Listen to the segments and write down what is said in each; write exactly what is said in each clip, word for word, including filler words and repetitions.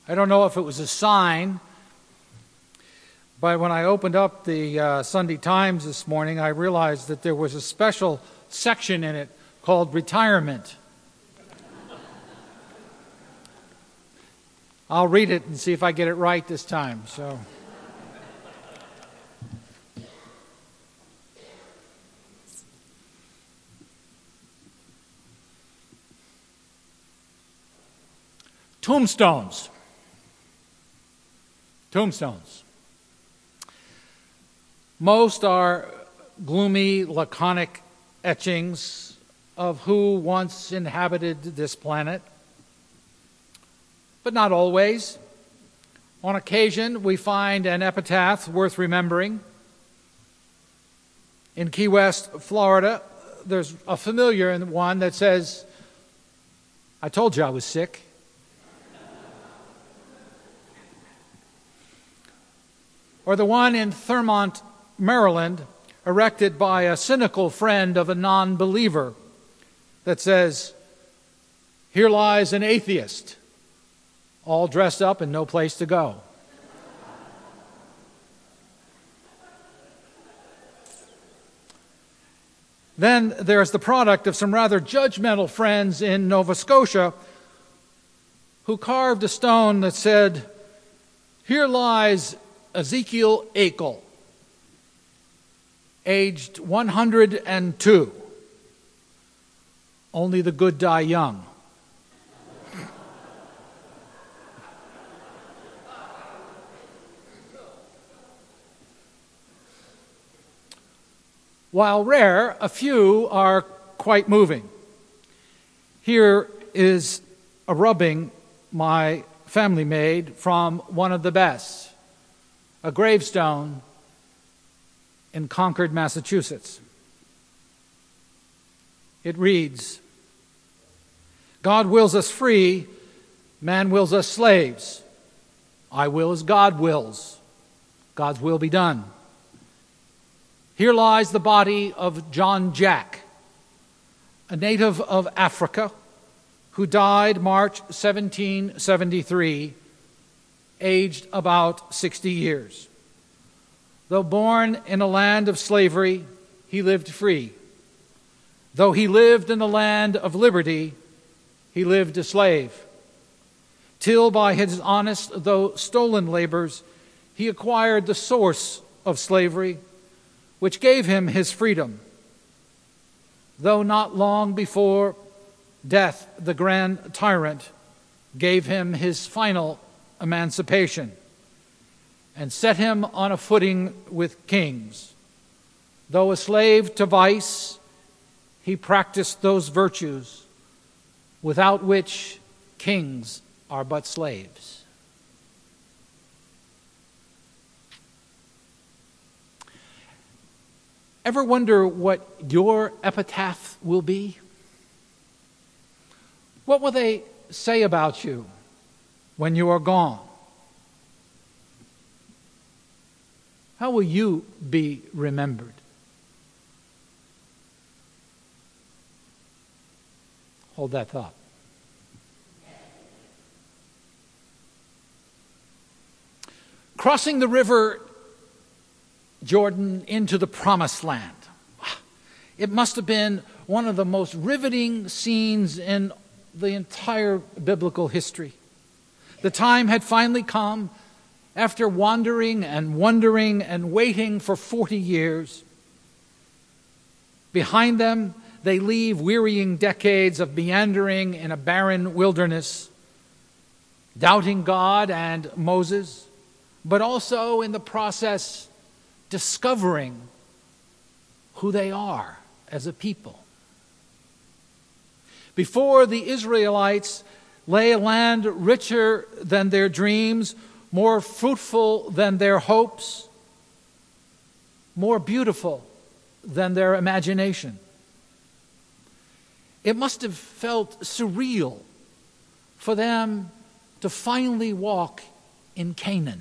I don't know if it was a sign, but when I opened up the uh, Sunday Times this morning, I realized that there was a special section in it called retirement. I'll read it and see if I get it right this time. So, tombstones. Tombstones. Most are gloomy, laconic etchings of who once inhabited this planet, but not always. On occasion, we find an epitaph worth remembering. In Key West, Florida, there's a familiar one that says, "I told you I was sick." Or the one in Thurmont, Maryland, erected by a cynical friend of a non-believer that says, "Here lies an atheist, all dressed up and no place to go." Then there's the product of some rather judgmental friends in Nova Scotia who carved a stone that said, "Here lies Ezekiel Akel, aged one hundred two. Only the good die young." While rare, a few are quite moving. Here is a rubbing my family made from one of the best. A gravestone in Concord, Massachusetts. It reads, "God wills us free, man wills us slaves. I will as God wills. God's will be done. Here lies the body of John Jack, a native of Africa, who died March seventeen seventy-three, aged about sixty years. Though born in a land of slavery, he lived free. Though he lived in the land of liberty, he lived a slave. Till by his honest though stolen labors, he acquired the source of slavery, which gave him his freedom. Though not long before, death, the grand tyrant, gave him his final emancipation and set him on a footing with kings. Though a slave to vice, he practiced those virtues without which kings are but slaves." Ever wonder what your epitaph will be? What will they say about you when you are gone? How will you be remembered? Hold that thought. Crossing the river Jordan into the Promised Land. It must have been one of the most riveting scenes in the entire biblical history. The time had finally come, after wandering and wondering and waiting for forty years. Behind them, they leave wearying decades of meandering in a barren wilderness, doubting God and Moses, but also in the process discovering who they are as a people. Before the Israelites lay a land richer than their dreams, more fruitful than their hopes, more beautiful than their imagination. It must have felt surreal for them to finally walk in Canaan.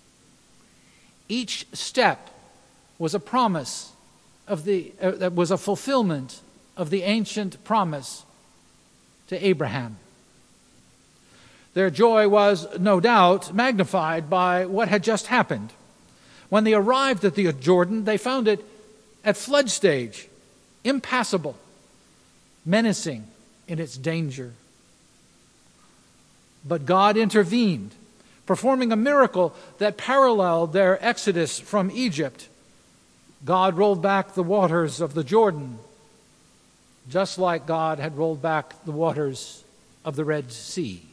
Each step was a promise of the uh, that was a fulfillment of the ancient promise to Abraham. Their joy was, no doubt, magnified by what had just happened. When they arrived at the Jordan, they found it at flood stage, impassable, menacing in its danger. But God intervened, performing a miracle that paralleled their exodus from Egypt. God rolled back the waters of the Jordan, just like God had rolled back the waters of the Red Sea.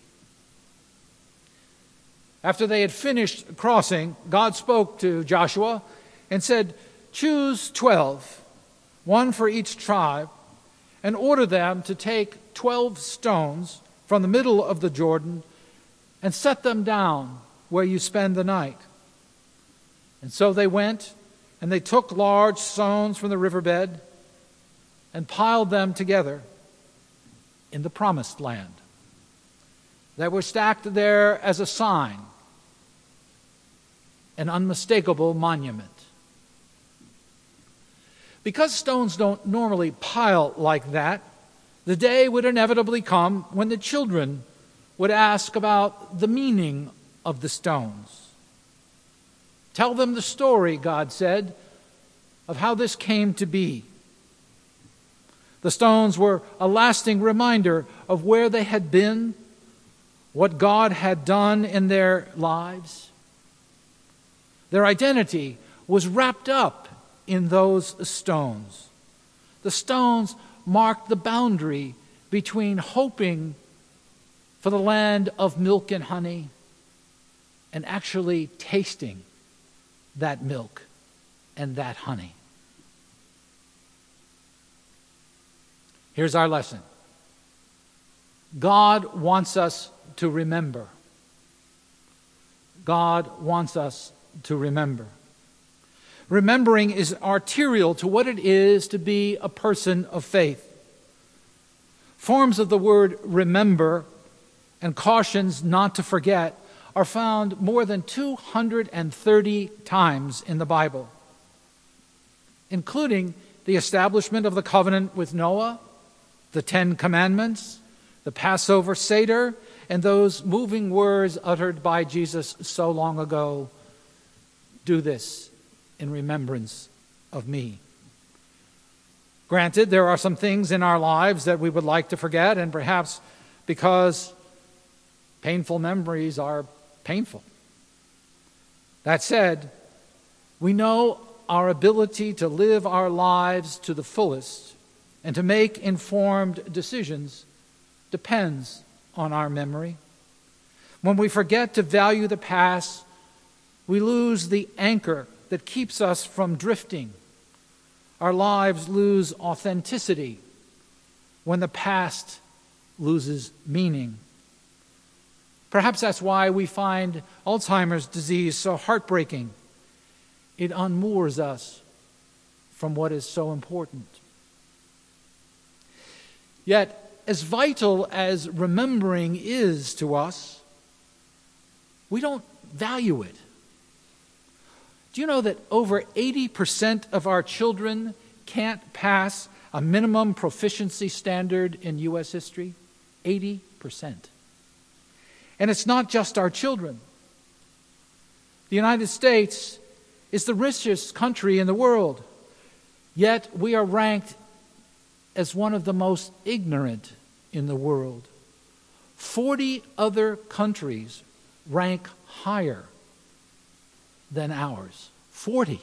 After they had finished crossing, God spoke to Joshua and said, "Choose twelve, one for each tribe, and order them to take twelve stones from the middle of the Jordan and set them down where you spend the night." And so they went, and they took large stones from the riverbed and piled them together in the Promised Land. They were stacked there as a sign, an unmistakable monument. Because stones don't normally pile like that, the day would inevitably come when the children would ask about the meaning of the stones. Tell them the story, God said, of how this came to be. The stones were a lasting reminder of where they had been, what God had done in their lives. Their identity was wrapped up in those stones. The stones marked the boundary between hoping for the land of milk and honey and actually tasting that milk and that honey. Here's our lesson. God wants us to remember. God wants us to remember. Remembering is arterial to what it is to be a person of faith. Forms of the word remember and cautions not to forget are found more than two hundred thirty times in the Bible, including the establishment of the covenant with Noah, the Ten Commandments, the Passover Seder, and those moving words uttered by Jesus so long ago, "Do this in remembrance of me." Granted, there are some things in our lives that we would like to forget, and perhaps because painful memories are painful. That said, we know our ability to live our lives to the fullest and to make informed decisions depends on our memory. When we forget to value the past, we lose the anchor that keeps us from drifting. Our lives lose authenticity when the past loses meaning. Perhaps that's why we find Alzheimer's disease so heartbreaking. It unmoors us from what is so important. Yet, as vital as remembering is to us, we don't value it. Do you know that over eighty percent of our children can't pass a minimum proficiency standard in U S history? eighty percent. And it's not just our children. The United States is the richest country in the world, yet we are ranked as one of the most ignorant in the world. Forty other countries rank higher than ours. Forty.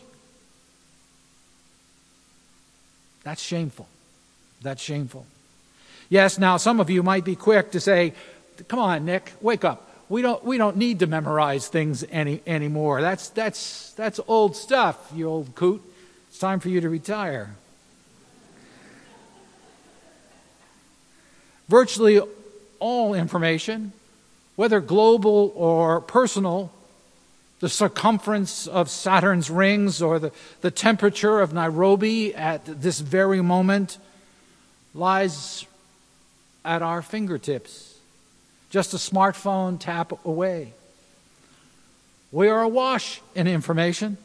That's shameful. That's shameful. Yes, now some of you might be quick to say, "Come on, Nick, wake up. We don't we don't need to memorize things any anymore. That's that's that's old stuff, you old coot. It's time for you to retire." Virtually all information, whether global or personal, the circumference of Saturn's rings or the, the temperature of Nairobi at this very moment, lies at our fingertips, just a smartphone tap away. We are awash in information.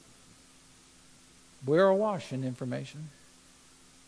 We are awash in information.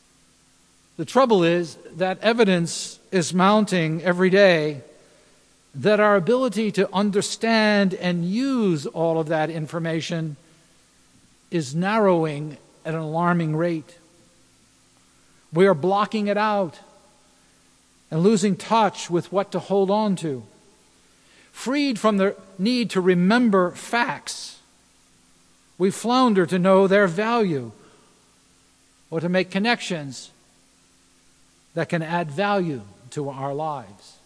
The trouble is that evidence is mounting every day that our ability to understand and use all of that information is narrowing at an alarming rate. We are blocking it out and losing touch with what to hold on to. Freed from the need to remember facts, we flounder to know their value or to make connections that can add value to our lives.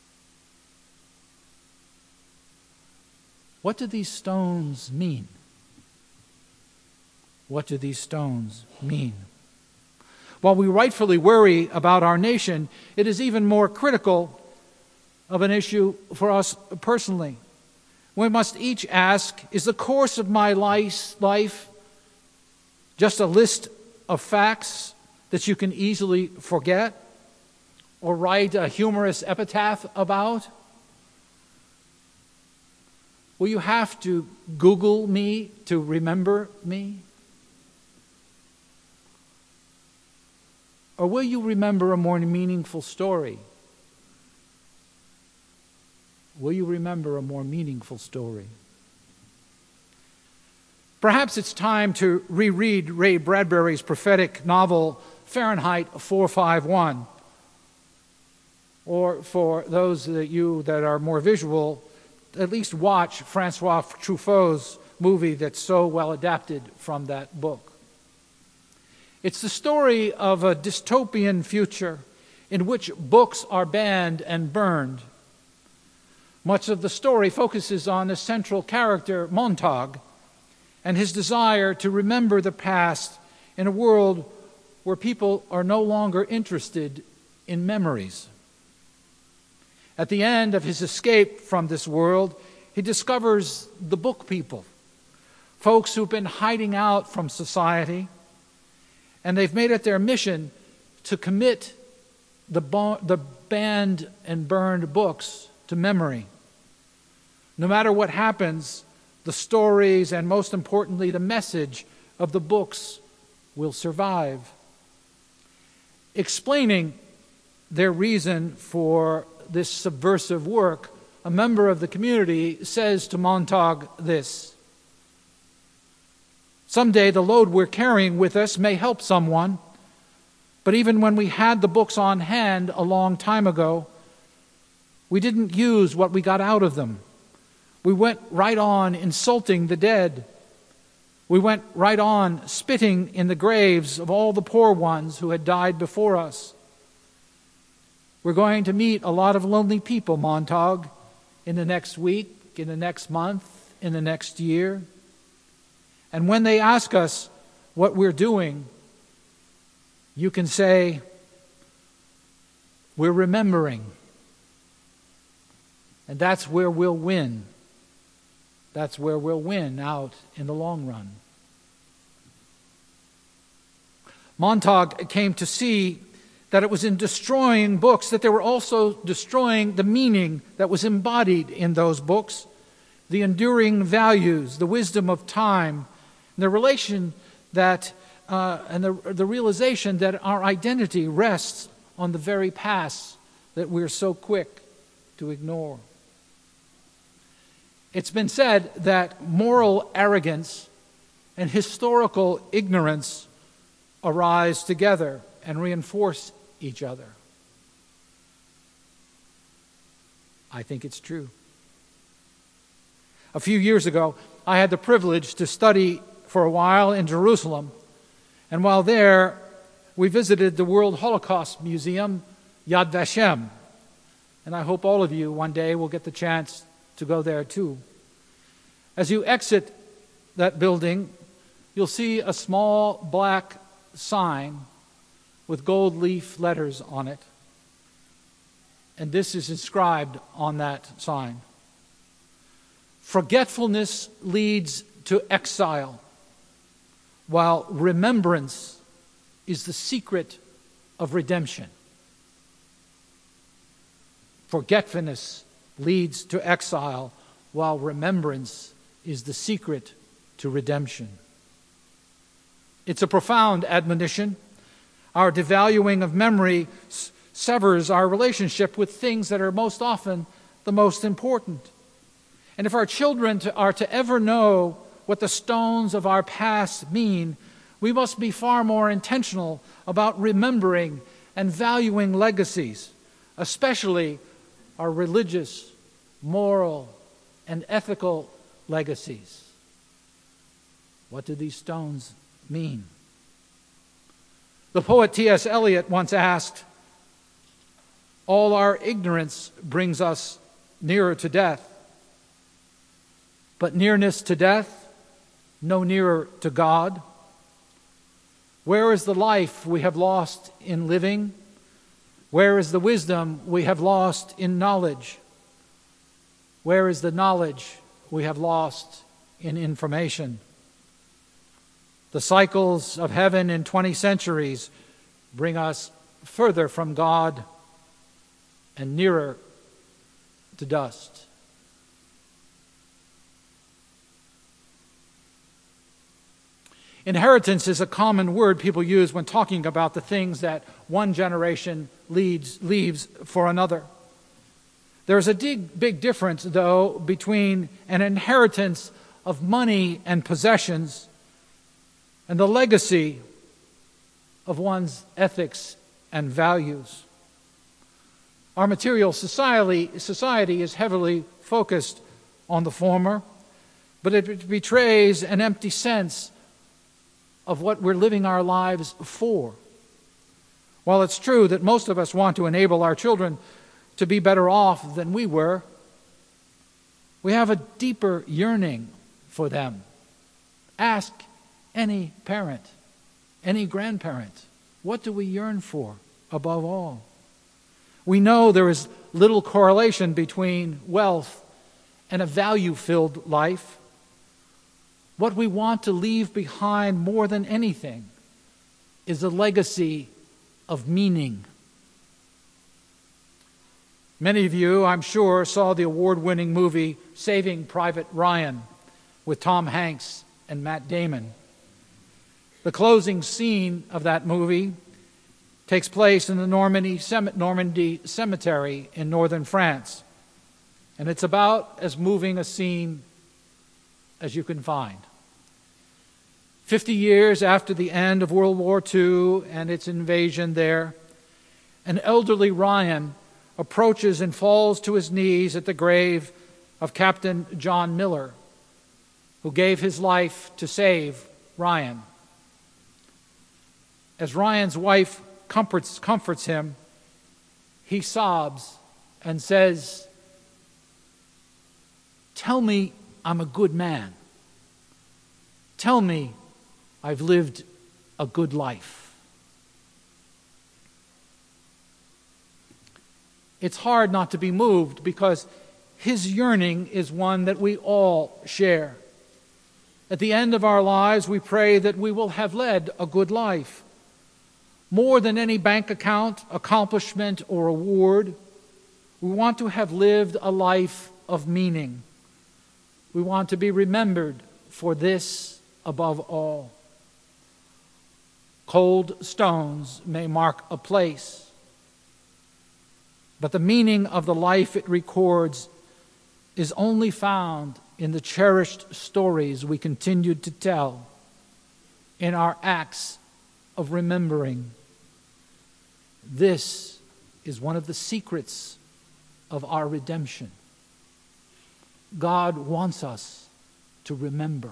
What do these stones mean? What do these stones mean? While we rightfully worry about our nation, it is even more critical of an issue for us personally. We must each ask, is the course of my life just a list of facts that you can easily forget or write a humorous epitaph about? Will you have to Google me to remember me? Or will you remember a more meaningful story? Will you remember a more meaningful story? Perhaps it's time to reread Ray Bradbury's prophetic novel, Fahrenheit four fifty-one. Or for those of you that are more visual, at least watch Francois Truffaut's movie that's so well adapted from that book. It's the story of a dystopian future in which books are banned and burned. Much of the story focuses on the central character, Montag, and his desire to remember the past in a world where people are no longer interested in memories. At the end of his escape from this world, he discovers the book people, folks who've been hiding out from society, and they've made it their mission to commit the, bo- the banned and burned books to memory. No matter what happens, the stories and, most importantly, the message of the books will survive. Explaining their reason for this subversive work, a member of the community says to Montag this: "Someday the load we're carrying with us may help someone, but even when we had the books on hand a long time ago, we didn't use what we got out of them. We went right on insulting the dead. We went right on spitting in the graves of all the poor ones who had died before us. We're going to meet a lot of lonely people, Montag, in the next week, in the next month, in the next year. And when they ask us what we're doing, you can say, we're remembering. And that's where we'll win. That's where we'll win out in the long run." Montag came to see that it was in destroying books that they were also destroying the meaning that was embodied in those books, the enduring values, the wisdom of time, the relation that, uh, and the, the realization that our identity rests on the very past that we're so quick to ignore. It's been said that moral arrogance and historical ignorance arise together and reinforce each other. I think it's true. A few years ago, I had the privilege to study for a while in Jerusalem, and while there, we visited the World Holocaust Museum, Yad Vashem, and I hope all of you one day will get the chance to go there too. As you exit that building, you'll see a small black sign with gold leaf letters on it. And this is inscribed on that sign: "Forgetfulness leads to exile, while remembrance is the secret of redemption." Forgetfulness leads to exile, while remembrance is the secret to redemption. It's a profound admonition. Our devaluing of memory s- severs our relationship with things that are most often the most important. And if our children to, are to ever know what the stones of our past mean, we must be far more intentional about remembering and valuing legacies, especially our religious, moral, and ethical legacies. What do these stones mean? The poet T S Eliot once asked, "All our ignorance brings us nearer to death, but nearness to death, no nearer to God. Where is the life we have lost in living? Where is the wisdom we have lost in knowledge? Where is the knowledge we have lost in information?" The cycles of heaven in twenty centuries bring us further from God and nearer to dust. Inheritance is a common word people use when talking about the things that one generation leads, leaves for another. There's a big, big difference, though, between an inheritance of money and possessions and the legacy of one's ethics and values. Our material society, society is heavily focused on the former, but it betrays an empty sense of what we're living our lives for. While it's true that most of us want to enable our children to be better off than we were, we have a deeper yearning for them. Ask any parent, any grandparent, what do we yearn for above all? We know there is little correlation between wealth and a value-filled life. What we want to leave behind more than anything is a legacy of meaning. Many of you, I'm sure, saw the award-winning movie Saving Private Ryan with Tom Hanks and Matt Damon. The closing scene of that movie takes place in the Normandy, Normandy Cemetery in northern France. And it's about as moving a scene as you can find. Fifty years after the end of World War Two and its invasion there, an elderly Ryan approaches and falls to his knees at the grave of Captain John Miller, who gave his life to save Ryan. As Ryan's wife comforts, comforts him, he sobs and says, "Tell me I'm a good man. Tell me I've lived a good life." It's hard not to be moved because his yearning is one that we all share. At the end of our lives, we pray that we will have led a good life. More than any bank account, accomplishment, or award, we want to have lived a life of meaning. We want to be remembered for this above all. Cold stones may mark a place, but the meaning of the life it records is only found in the cherished stories we continued to tell, in our acts of remembering. This is one of the secrets of our redemption. God wants us to remember.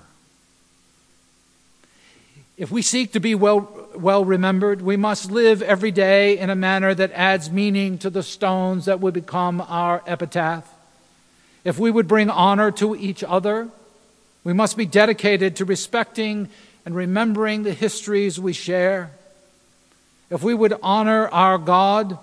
If we seek to be well, well remembered, we must live every day in a manner that adds meaning to the stones that would become our epitaph. If we would bring honor to each other, we must be dedicated to respecting and remembering the histories we share. If we would honor our God,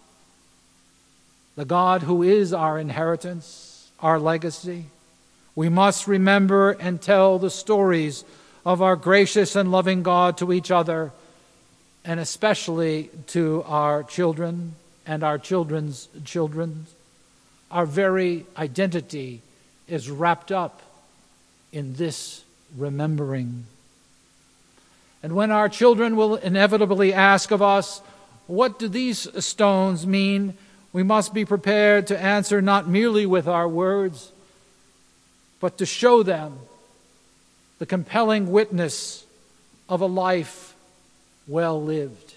the God who is our inheritance, our legacy, we must remember and tell the stories of our gracious and loving God to each other, and especially to our children and our children's children. Our very identity is wrapped up in this remembering. And when our children will inevitably ask of us, what do these stones mean? We must be prepared to answer not merely with our words, but to show them the compelling witness of a life well lived.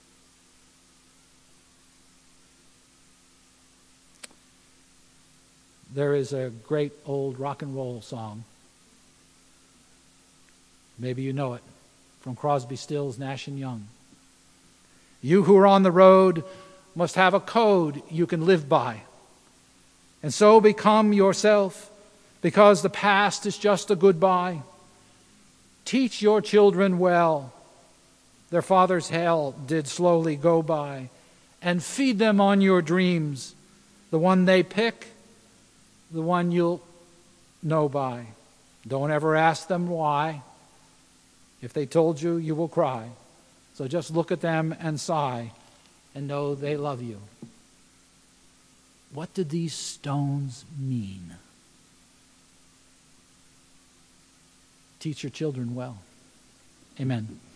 There is a great old rock and roll song. Maybe you know it, from Crosby, Stills, Nash and Young. You who are on the road must have a code you can live by, and so become yourself, because the past is just a goodbye. Teach your children well. Their father's hell did slowly go by, and feed them on your dreams, the one they pick, the one you'll know by. Don't ever ask them why. If they told you, you will cry. So just look at them and sigh and know they love you. What did these stones mean? Teach your children well. Amen.